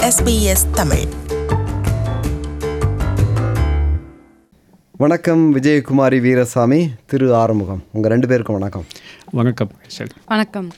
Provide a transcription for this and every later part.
SBS Tamil. வணக்கம் விஜயகுமாரி வீரசாமி, திரு ஆறுமுகம், உங்கள் ரெண்டு பேருக்கும் வணக்கம். வணக்கம். வணக்கம்.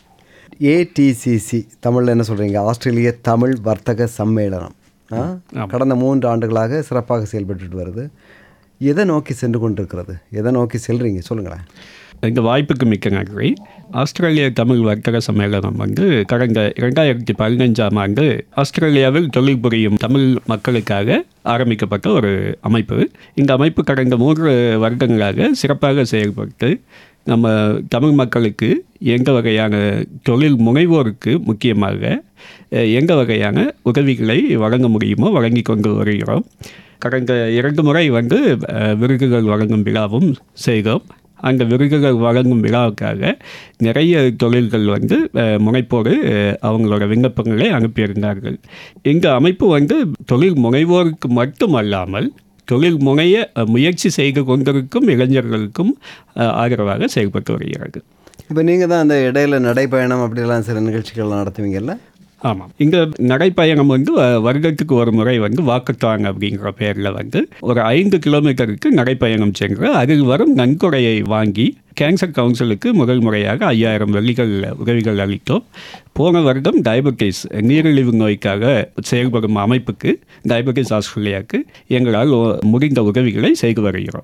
ஏடிசிசி தமிழில் என்ன சொல்கிறீங்க? ஆஸ்திரேலிய தமிழ் வர்த்தக சம்மேளனம் கடந்த 3 ஆண்டுகளாக சிறப்பாக செயல்பட்டு வருது. எதை நோக்கி சென்று கொண்டிருக்கிறது? எதை நோக்கி செல்றீங்க சொல்லுங்களேன். இந்த வாய்ப்புக்கு மிக்க நன்றி. ஆஸ்திரேலிய தமிழ் வர்த்தக சம்மேளனம் கடந்த 2015ஆம் ஆண்டு ஆஸ்திரேலியாவில் தொழில் புரியும் தமிழ் மக்களுக்காக ஆரம்பிக்கப்பட்ட ஒரு அமைப்பு. இந்த அமைப்பு கடந்த 3 வருடங்களாக சிறப்பாக செயல்பட்டு நம்ம தமிழ் மக்களுக்கு எந்த வகையான தொழில் முனைவோருக்கு முக்கியமாக எந்த வகையான உதவிகளை வழங்க முடியுமோ வழங்கி கொண்டு வருகிறோம். கடந்த 2 முறை விருதுகள் வழங்கும் விழாவும் செய்தோம். அந்த விருதுகள் வழங்கும் விழாவுக்காக நிறைய தொழில்கள் முனைப்போடு அவங்களோட விண்ணப்பங்களை அனுப்பியிருந்தார்கள். இந்த அமைப்பு தொழில் முனைவோருக்கு மட்டுமல்லாமல் தொழில் முனைய முயற்சி செய்து கொண்டிருக்கும் இளைஞர்களுக்கும் ஆதரவாக செயல்பட்டு வருகிறது. இப்போ நீங்கள் தான் அந்த இடையில நடைப்பயணம் அப்படிலாம் சில நிகழ்ச்சிகள் நடத்துவீங்கல்ல? ஆமாம். இந்த நடைப்பயணம் வருடத்துக்கு ஒரு முறை வாக்கத்தான் அப்படிங்கிற பேரில் ஒரு 5 கிலோமீட்டருக்கு நடைப்பயணம் சென்று அதில் வரும் நன்கொடையை வாங்கி கேன்சர் கவுன்சிலுக்கு முதல் முறையாக 5000 வெள்ளிகள் உதவிகள் அளித்தோம். போன வருடம் டயபெட்டிஸ் நீரிழிவு நோய்க்காக செயல்படும் அமைப்புக்கு டயபெட்டிஸ் ஆஸ்திரேலியாவுக்கு எங்களால் முடிந்த உதவிகளை செய்து வருகிறோம்.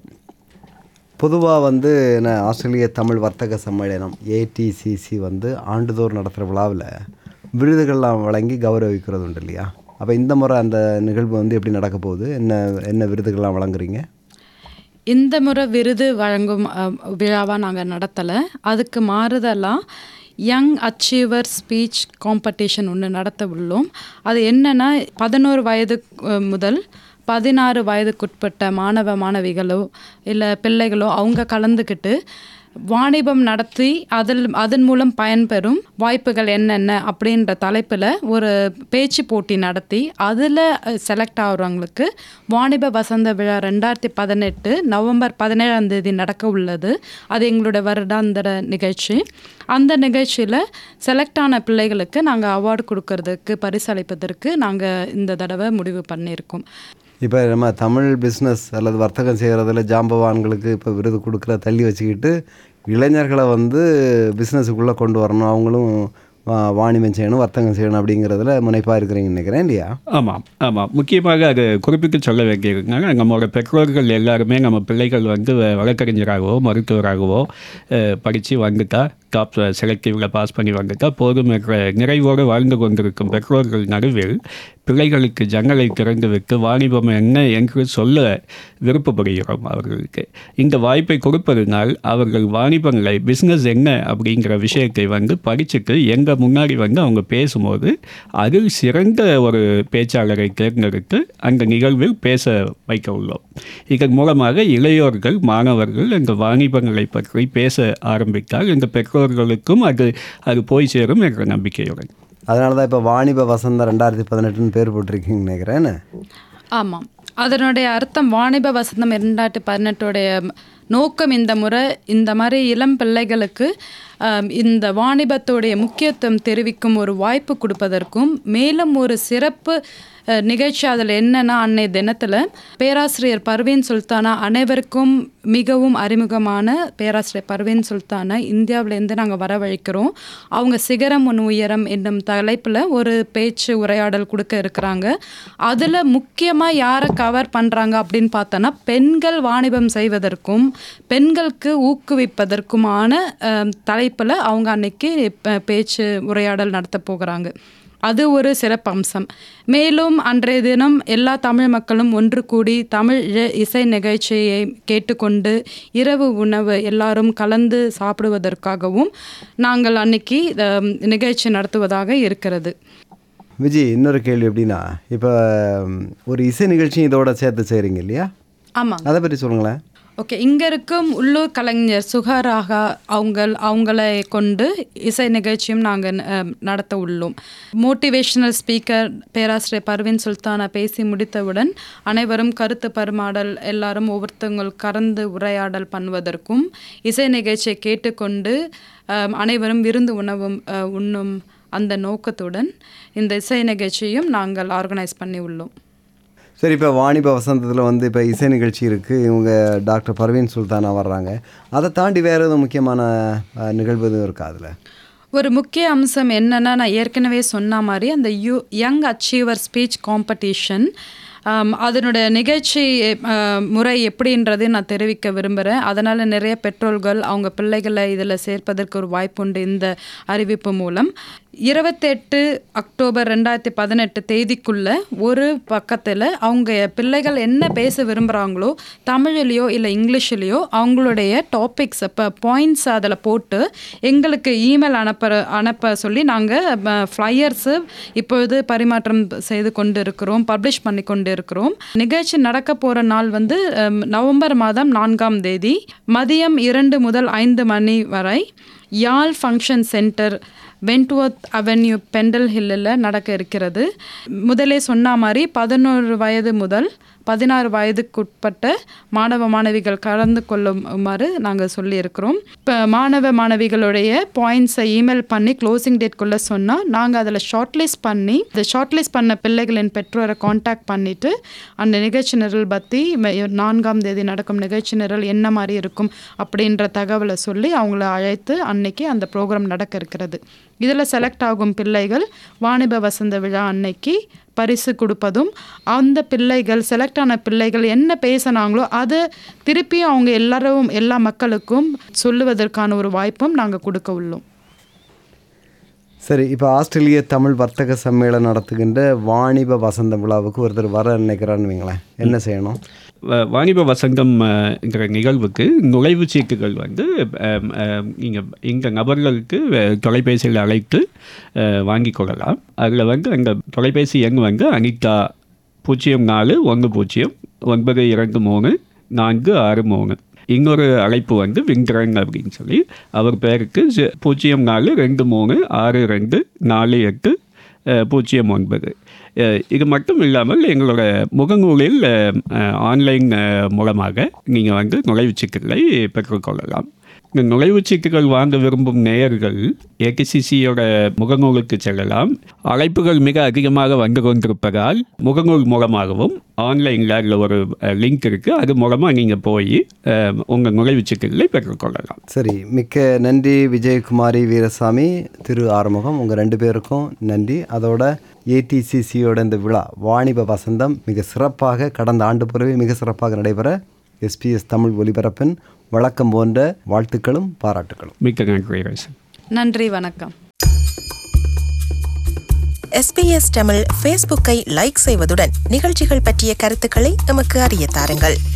பொதுவாக ஆஸ்திரேலிய தமிழ் வர்த்தக சம்மேளனம் ஏடிசிசி ஆண்டுதோறும் நடத்துகிற விழாவில் விருதுகள்லாம் வழங்கி கௌரவிக்கிறது உண்டு இல்லையா? அப்போ இந்த முறை அந்த நிகழ்வு எப்படி நடக்க போகுது? என்ன விருதுகள்லாம் வழங்குறீங்க? இந்த முறை விருது வழங்கும் விழாவாக நாங்கள் நடத்தலை. அதுக்கு மாறுதலாக யங் அச்சீவர் ஸ்பீச் காம்படிஷன் ஒன்று நடத்த உள்ளோம். அது என்னென்னா 11 வயது முதல் 16 வயதுக்குட்பட்ட மாணவ மாணவிகளோ இல்லை பிள்ளைகளோ அவங்க கலந்துக்கிட்டு வாணிபம் நடத்தி அதன் மூலம் பயன்பெறும் வாய்ப்புகள் என்னென்ன அப்படின்ற தலைப்பில் ஒரு பேச்சு போட்டி நடத்தி அதில் செலக்ட் ஆகிறவங்களுக்கு வாணிப வசந்த விழா 2018 நவம்பர் 17ஆம் தேதி நடக்க உள்ளது. அது எங்களோட வருடாந்திர நிகழ்ச்சி. அந்த நிகழ்ச்சியில் செலக்ட் ஆன பிள்ளைகளுக்கு நாங்கள் அவார்டு கொடுக்கறதுக்கு பரிசளிப்பதற்கு நாங்கள் இந்த தடவை முடிவு பண்ணியிருக்கோம். இப்போ நம்ம தமிழ் பிஸ்னஸ் அல்லது வர்த்தகம் செய்கிறதுல ஜாம்பவான்களுக்கு இப்போ விருது கொடுக்குற தள்ளி வச்சுக்கிட்டு இளைஞர்களை பிஸ்னஸுக்குள்ளே கொண்டு வரணும், அவங்களும் வாணிபம் செய்யணும், வர்த்தகம் செய்யணும் அப்படிங்கிறதுல முனைப்பாக இருக்கிறீங்கன்னு நினைக்கிறேன் இல்லையா? ஆமாம் ஆமாம். முக்கியமாக அது குறிப்பிட்டு சொல்ல வேண்டியிருக்காங்க. நம்மளோட பெற்றோர்கள் எல்லாருமே நம்ம பிள்ளைகள் வழக்கறிஞராகவோ மருத்துவராகவோ படித்து வந்துட்டா டாப் செலக்டிவில் பாஸ் பண்ணி வந்துட்டா போதும் என்ற நிறைவோடு வாழ்ந்து கொண்டிருக்கும் பெற்றோர்கள் நடுவில் பிள்ளைகளுக்கு ஜன்னலை திறந்து விட்டு வாணிபம் என்ன என்று சொல்ல விருப்பப்படுகிறோம் அவர்களுக்கு. இந்த வாய்ப்பை கொடுப்பதனால் அவர்கள் வாணிபங்களை பிஸ்னஸ் என்ன அப்படிங்கிற விஷயத்தை படிச்சுட்டு எங்கள் முன்னாடி அவங்க பேசும்போது அதில் சிறந்த ஒரு பேச்சாளரை தேர்ந்தெடுத்து அந்த நிகழ்வில் பேச வைக்க உள்ளோம். இதன் மூலமாக இளையோர்கள் மாணவர்கள் இந்த வாணிபங்களை பற்றி பேச ஆரம்பித்தால் இந்த பெற்றோர்களுக்கும் அது போய் சேரும் என்ற நம்பிக்கையுடன். அதனால தான் இப்போ வாணிப வசந்தம் 2018 பேர் போட்டிருக்கீங்கன்னு நினைக்கிறேன். ஆமாம், அதனுடைய அர்த்தம் வாணிப வசந்தம் 2018 நோக்கம் இந்த முறை இந்த மாதிரி இளம் பிள்ளைகளுக்கு இந்த வாணிபத்துடைய முக்கியத்துவம் தெரிவிக்கும் ஒரு வாய்ப்பு கொடுப்பதற்கும் மேலும் ஒரு சிறப்பு நிகழ்ச்சி. அதில் என்னென்னா அன்னைய தினத்தில் பேராசிரியர் பர்வீன் சுல்தானா, அனைவருக்கும் மிகவும் அறிமுகமான பேராசிரியர் பர்வீன் சுல்தானா இந்தியாவிலேருந்து நாங்கள் வரவழைக்கிறோம். அவங்க சிகரம் உன் உயரம் என்னும் தலைப்பில் ஒரு பேச்சு உரையாடல் கொடுக்க இருக்கிறாங்க. அதில் முக்கியமாக யாரை கவர் பண்ணுறாங்க அப்படின்னு பார்த்தோன்னா பெண்கள் வாணிபம் செய்வதற்கும் பெண்களுக்கு ஊக்குவிப்பதற்குமான தலைப்பில் அவங்க அன்னைக்கு பேச்சு உரையாடல் நடத்த போகிறாங்க. அது ஒரு சிறப்பு அம்சம். மேலும் அன்றைய தினம் எல்லா தமிழ் மக்களும் ஒன்று கூடி தமிழ் இசை நிகழ்ச்சியை கேட்டுக்கொண்டு இரவு உணவு எல்லாரும் கலந்து சாப்பிடுவதற்காகவும் நாங்கள் அன்னைக்கு நிகழ்ச்சி நடத்துவதாக இருக்கிறது. விஜய், இன்னொரு கேள்வி எப்படின்னா, இப்போ ஒரு இசை நிகழ்ச்சி இதோட சேர்த்து செய்கிறீங்க இல்லையா? ஆமாம், அதை பற்றி சொல்லுங்களேன். ஓகே, இங்கே இருக்கும் உள்ளூர் கலைஞர் சுகராகா அவங்களை கொண்டு இசை நிகழ்ச்சியும் நாங்கள் நடத்த உள்ளோம். மோட்டிவேஷனல் ஸ்பீக்கர் பேராசிரியர் பர்வீன் சுல்தானா பேசி முடித்தவுடன் அனைவரும் கருத்து பரிமாடல் எல்லாரும் ஒவ்வொருத்தவங்கள் கலந்து உரையாடல் பண்ணுவதற்கும் இசை நிகழ்ச்சியை கேட்டுக்கொண்டு அனைவரும் விருந்து உணவும் உண்ணும் அந்த நோக்கத்துடன் இந்த இசை நிகழ்ச்சியும் நாங்கள் ஆர்கனைஸ் பண்ணி உள்ளோம். சரி, இப்போ வாணிப வசந்தத்தில் வந்து இப்போ இசை நிகழ்ச்சி இருக்குது, இவங்க டாக்டர் பர்வீன் சுல்தானா வர்றாங்க. அதை தாண்டி வேறு எதுவும் முக்கியமான நிகழ்வு எதுவும் இருக்கா அதில்? ஒரு முக்கிய அம்சம் என்னென்னா, நான் ஏற்கனவே சொன்ன மாதிரி அந்த யங் அச்சீவர் ஸ்பீச் காம்படிஷன், அதனுடைய நிகழ்ச்சி முறை எப்படின்றது நான் தெரிவிக்க விரும்புகிறேன். அதனால் நிறைய பெற்றோர்கள் அவங்க பிள்ளைகளை இதில் சேர்ப்பதற்கு ஒரு வாய்ப்பு உண்டு இந்த அறிவிப்பு மூலம். 28 அக்டோபர் 2018 தேதிக்குள்ளே ஒரு பக்கத்தில் அவங்க பிள்ளைகள் என்ன பேச விரும்புகிறாங்களோ, தமிழ்லையோ இல்லை இங்கிலீஷ்லேயோ அவங்களுடைய டாபிக்ஸ் இப்போ பாயிண்ட்ஸ் அதில் போட்டு எங்களுக்கு இமெயில் அனுப்ப சொல்லி நாங்கள் ஃப்ளையர்ஸு இப்பொழுது பரிமாற்றம் செய்து கொண்டு இருக்கிறோம், பப்ளிஷ் பண்ணி கொண்டு இருக்கிறோம். நிகழ்ச்சி நடக்க போகிற நாள் வந்து நவம்பர் மாதம் 4ஆம் தேதி மதியம் 2 முதல் 5 மணி வரை Yarl Function Centre, Wentworth Avenue, Pendle ஹில்லில் நடக்க இருக்கிறது. முதலே சொன்ன மாதிரி 11 வயது முதல் 16 வயதுக்குட்பட்ட மாணவ மாணவிகள் கலந்து கொள்ளுமாறு நாங்கள் சொல்லியிருக்கிறோம். இப்போ மாணவ மாணவிகளுடைய பாயிண்ட்ஸை இமெயில் பண்ணி க்ளோசிங் டேட்குள்ளே சொன்னால் நாங்கள் அதில் ஷார்ட்லிஸ்ட் பண்ணி இந்த ஷார்ட்லிஸ்ட் பண்ண பிள்ளைகளின் பெற்றோரை காண்டாக்ட் பண்ணிவிட்டு அந்த நிகழ்ச்சி நிரல் பற்றி 4ஆம் தேதி நடக்கும் நிகழ்ச்சி நிரல் என்ன மாதிரி இருக்கும் அப்படின்ற தகவலை சொல்லி அவங்கள அழைத்து அன்னைக்கு அந்த ப்ரோக்ராம் நடக்க இருக்கிறது. இதில் செலக்ட் ஆகும் பிள்ளைகள் வாணிப வசந்த விழா அன்னைக்கு பரிசு கொடுப்பதும், அந்த பிள்ளைகள் செலக்ட் ஆன பிள்ளைகள் என்ன பேசினாங்களோ அதை திருப்பியும் அவங்க எல்லா மக்களுக்கும் சொல்லுவதற்கான ஒரு வாய்ப்பும் நாங்கள் கொடுக்க உள்ளோம். சரி, இப்போ ஆஸ்திரேலிய தமிழ் வர்த்தக சம்மேளனம் நடத்துகின்ற வாணிப வசந்த விழாவுக்கு ஒருத்தர் வர நினைக்கிறான்னு வைங்களேன், என்ன செய்யணும்? வாணிப வசந்தம்ங்கிற நிகழ்வுக்கு நுழைவுச் சீட்டுகள் வந்து நீங்கள் இங்கே நபர்களுக்கு தொலைபேசியில் அழைத்து வாங்கி கொள்ளலாம். அதில் வந்து அந்த தொலைபேசி எண் வந்து அனிதா 0410923463. இன்னொரு அழைப்பு வந்து விங்கிறன் அப்படின்னு சொல்லி அவர் பேருக்கு 0423624809. இது மட்டும் இல்லாமல் எங்களோட முகநூலில் ஆன்லைன் மூலமாக நீங்கள் வந்து நுழைவுச்சீட்டுகளை பெற்றுக்கொள்ளலாம். இந்த நுழைவுச்சீட்டுகள் வாங்க விரும்பும் நேயர்கள் ஏகேசிசியோட முகநூலுக்கு செல்லலாம். அழைப்புகள் மிக அதிகமாக வந்து கொண்டிருப்பதால் முகநூல் மூலமாகவும் ஆன்லைனில் அதில் ஒரு லிங்க் இருக்குது, அது மூலமாக நீங்கள் போய் உங்கள் நுழைவுச்சீட்டுகளை பெற்றுக்கொள்ளலாம். சரி, மிக்க நன்றி விஜயகுமாரி வீரசாமி, திரு ஆறுமுகம், உங்கள் 2 பேருக்கும் நன்றி. அதோட ஏடிசிசியோட இந்த விழா வாணிப வசந்தம் மிக சிறப்பாக கடந்த ஆண்டு பிறகு மிக சிறப்பாக நடைபெற எஸ்பிஎஸ் தமிழ் ஒலிபரப்பின் வழக்கம் போன்ற வாழ்த்துக்களும் பாராட்டுகளும். மிக்க நன்றி. நன்றி, வணக்கம். எஸ்பிஎஸ் தமிழ் ஃபேஸ்புக்கை லைக் செய்வதுடன் நிகழ்ச்சிகள் பற்றிய கருத்துக்களை எமக்கு அறிய தாருங்கள்.